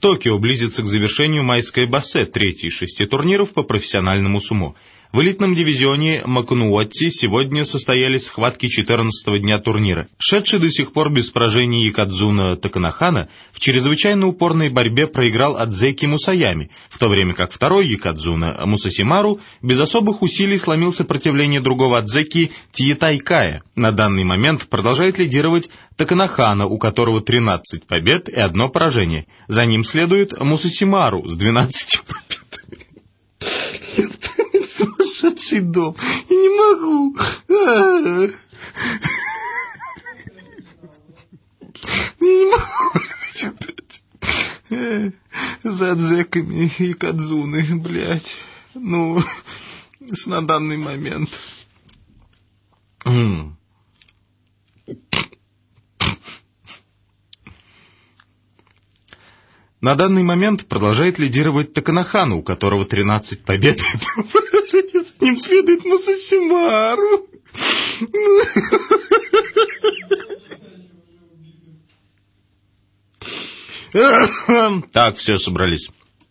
Токио близится к завершению майское бассе, третий из 6 турниров по профессиональному сумо. В элитном дивизионе Макунуотти сегодня состоялись схватки 14-го дня турнира. Шедший до сих пор без поражений Якадзуна Таканахана в чрезвычайно упорной борьбе проиграл Адзеки Мусаями, в то время как второй Якадзуна Мусасимару без особых усилий сломил сопротивление другого Адзеки Тиетайкая. На данный момент продолжает лидировать Таканахана, у которого 13 побед и 1 поражение. За ним следует Мусасимару с 12 победами. Сумасшедший дом. Я не могу. Я не могу. За Адзеками и Кадзуны, блядь. Ну, на данный момент. На данный момент продолжает лидировать Таканахану, у которого 13 побед. За ним следует Мусасимару. Так, все, собрались.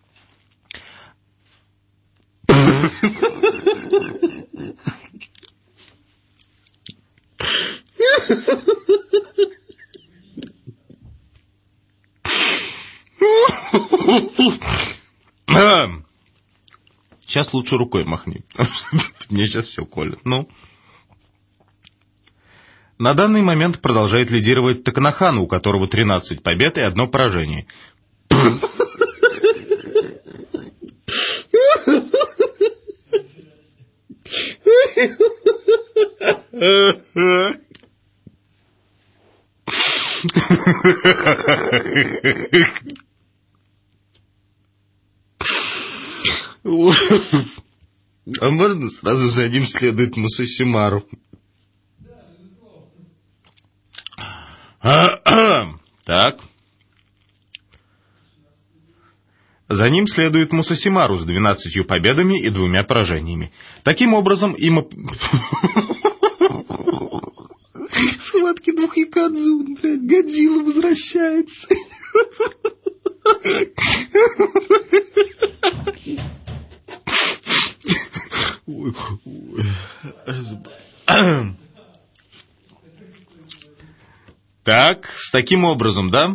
Сейчас лучше рукой махни, потому что мне сейчас все колет. Ну. На данный момент продолжает лидировать Таканахану, у которого 13 побед и 1 поражение. А можно сразу за ним следует Мусасимару? Так. За ним следует Мусасимару с 12 победами и 2 поражениями. Таким образом, им... Схватки 2 Якадзун, блядь, Годзилла возвращается. Так, с таким образом, да?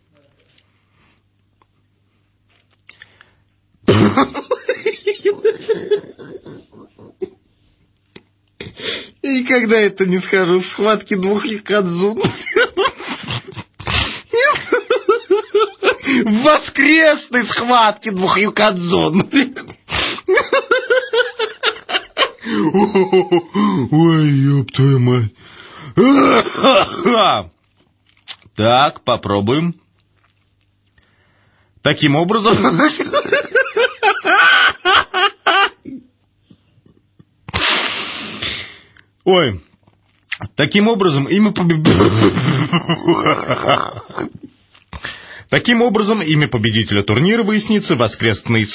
Я никогда это не схожу в схватке 2 Якадзун. В воскресной схватке 2 Якадзун. Ой, ёб твою мать. Так, попробуем. Таким образом... Ой, таким образом имя победителя турнира выяснится в воскресной...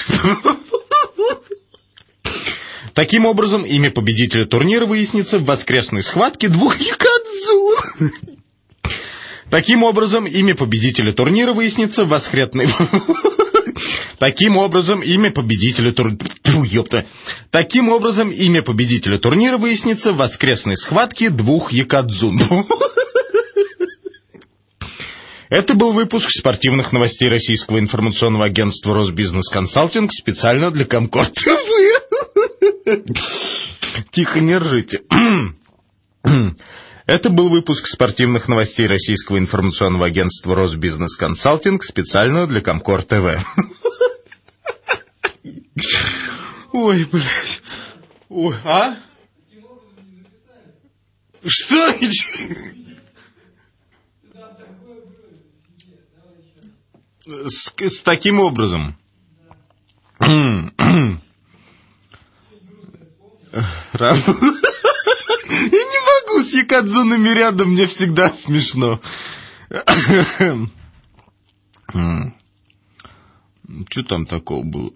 Таким образом, имя победителя турнира выяснится в воскресной схватке 2 Якадзун. Таким образом, имя победителя турнира выяснится в воскресной... Таким образом, имя победителя турнира... Таким образом, имя победителя турнира выяснится в воскресной схватке 2 Якадзун. Это был выпуск спортивных новостей российского информационного агентства «Росбизнес Консалтинг» специально для Комкор ТВ. Тихо, не ржите. Это был выпуск спортивных новостей российского информационного агентства «Росбизнес Консалтинг» специально для Комкор ТВ. Ой, блядь. Ой, а? Что? С таким образом. Я не могу с Якадзунами рядом, мне всегда смешно. Что там такого было?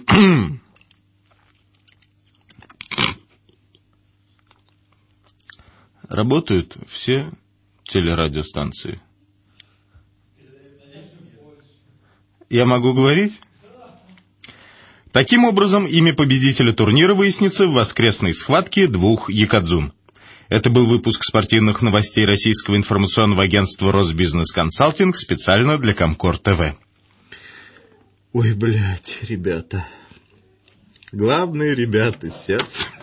Работают все телерадиостанции. Я могу говорить? Таким образом, имя победителя турнира выяснится в воскресной схватке двух якадзун. Это был выпуск спортивных новостей российского информационного агентства «Росбизнес Консалтинг» специально для Комкор ТВ. Ой, блядь, ребята. Главные ребята, сердце.